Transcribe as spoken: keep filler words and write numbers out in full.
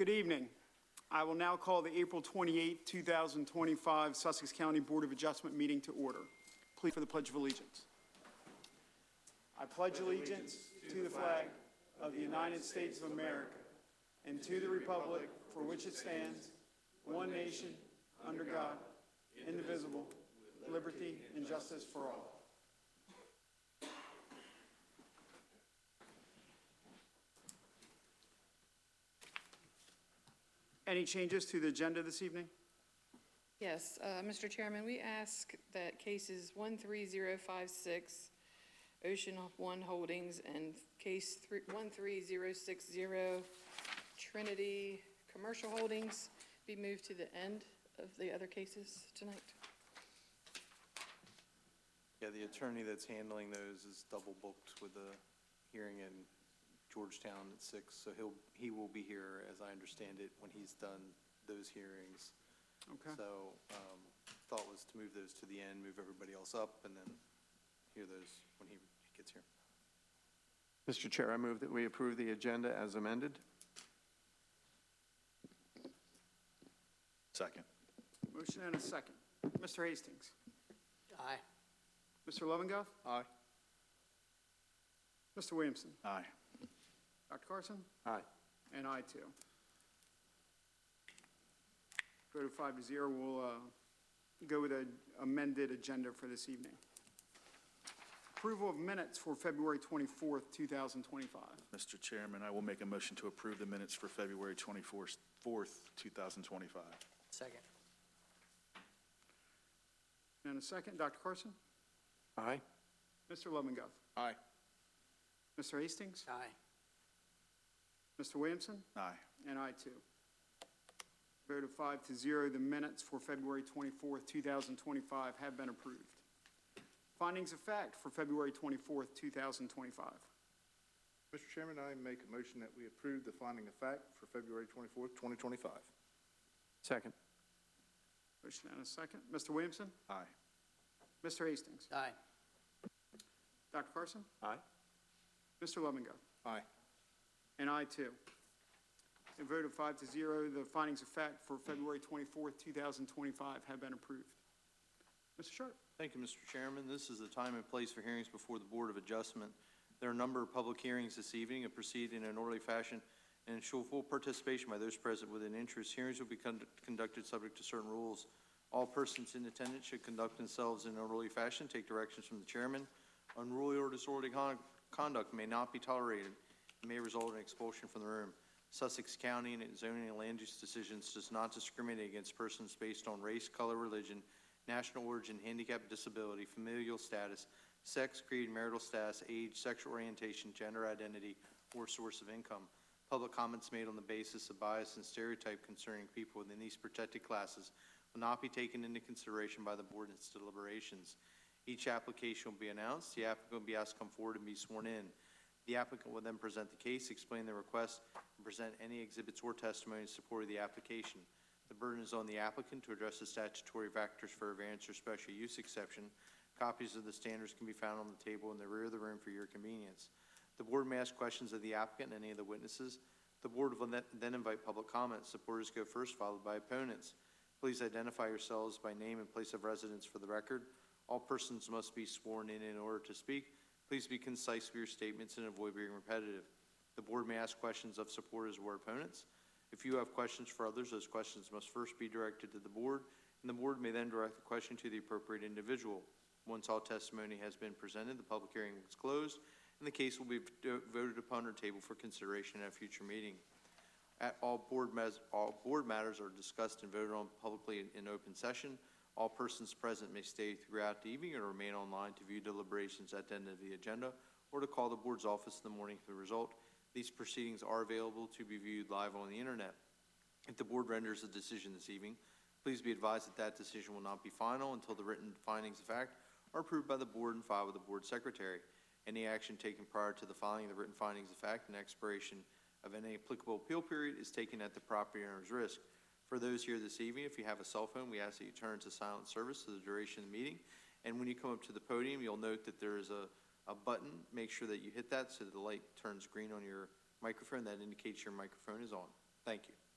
Good evening. I will now call the April twenty-eighth, two thousand twenty-five Sussex County Board of Adjustment meeting to order. Please for the Pledge of Allegiance. I pledge allegiance to the flag of the United States of America and to the republic for which it stands, one nation, under God, indivisible, with liberty and justice for all. Any changes to the agenda this evening? Yes, uh, Mister Chairman, we ask that cases one three zero five six, Ocean One Holdings, and case one three zero six zero, Trinity Commercial Holdings, be moved to the end of the other cases tonight. Yeah, the attorney that's handling those is double booked with a hearing in Georgetown at six, so he'll he will be here, as I understand it, when he's done those hearings. Okay. So um, thought was to move those to the end, move everybody else up, and then hear those when he gets here. Mister Chair, I move that we approve the agenda as amended. Second. Motion and a second. Mister Hastings. Aye. Mister Lovengoff. Aye. Mister Williamson. Aye. Doctor Carson. Aye. And I too. Vote of five to zero. We'll uh, go with an amended agenda for this evening. Approval of minutes for February twenty-fourth, two thousand twenty-five. Mister Chairman, I will make a motion to approve the minutes for February twenty-fourth, two thousand twenty-five. Second. And a second. Doctor Carson. Aye. Mister Lovengoff. Aye. Mister Hastings. Aye. Mister Williamson. Aye. And I too. Vote of five to zero. The minutes for February twenty-fourth, two thousand twenty-five have been approved. Findings of fact for February twenty-fourth, two thousand twenty-five. Mister Chairman, I make a motion that we approve the finding of fact for February twenty-fourth, twenty twenty-five. Second. Motion and a second. Mister Williamson. Aye. Mister Hastings. Aye. Doctor Carson. Aye. Mister Lovengoff. Aye. And I too. A vote of five to zero. The findings of fact for February twenty-fourth, two thousand twenty-five have been approved. Mister Sharp. Thank you, Mister Chairman. This is the time and place for hearings before the Board of Adjustment. There are a number of public hearings this evening and proceed in an orderly fashion and ensure full participation by those present with an interest. Hearings will be conduct conducted subject to certain rules. All persons in attendance should conduct themselves in an orderly fashion, take directions from the chairman. Unruly or disorderly con conduct may not be tolerated and may result in expulsion from the room. Sussex County in its zoning and land use decisions does not discriminate against persons based on race, color, religion, national origin, handicap, disability, familial status, sex, creed, marital status, age, sexual orientation, gender identity, or source of income. Public comments made on the basis of bias and stereotype concerning people within these protected classes will not be taken into consideration by the board in its deliberations. Each application will be announced. The applicant will be asked to come forward and be sworn in. The applicant will then present the case, explain the request, and present any exhibits or testimony in support of the application. The burden is on the applicant to address the statutory factors for a variance or special use exception. Copies of the standards can be found on the table in the rear of the room for your convenience. The board may ask questions of the applicant and any of the witnesses. The board will then invite public comments. Supporters go first, followed by opponents. Please identify yourselves by name and place of residence for the record. All persons must be sworn in in order to speak. Please be concise with your statements and avoid being repetitive. The board may ask questions of supporters or opponents. If you have questions for others, those questions must first be directed to the board, and the board may then direct the question to the appropriate individual. Once all testimony has been presented, the public hearing is closed, and the case will be voted upon or tabled for consideration at a future meeting. At all board, all board matters are discussed and voted on publicly in, in open session. All persons present may stay throughout the evening or remain online to view deliberations at the end of the agenda or to call the board's office in the morning for the result. These proceedings are available to be viewed live on the internet. If the board renders a decision this evening, please be advised that that decision will not be final until the written findings of fact are approved by the board and filed with the board secretary. Any action taken prior to the filing of the written findings of fact and expiration of any applicable appeal period is taken at the property owner's risk. For those here this evening, if you have a cell phone, we ask that you turn to silent service for the duration of the meeting. And when you come up to the podium, you'll note that there is a, a button. Make sure that you hit that so that the light turns green on your microphone. That indicates your microphone is on. Thank you.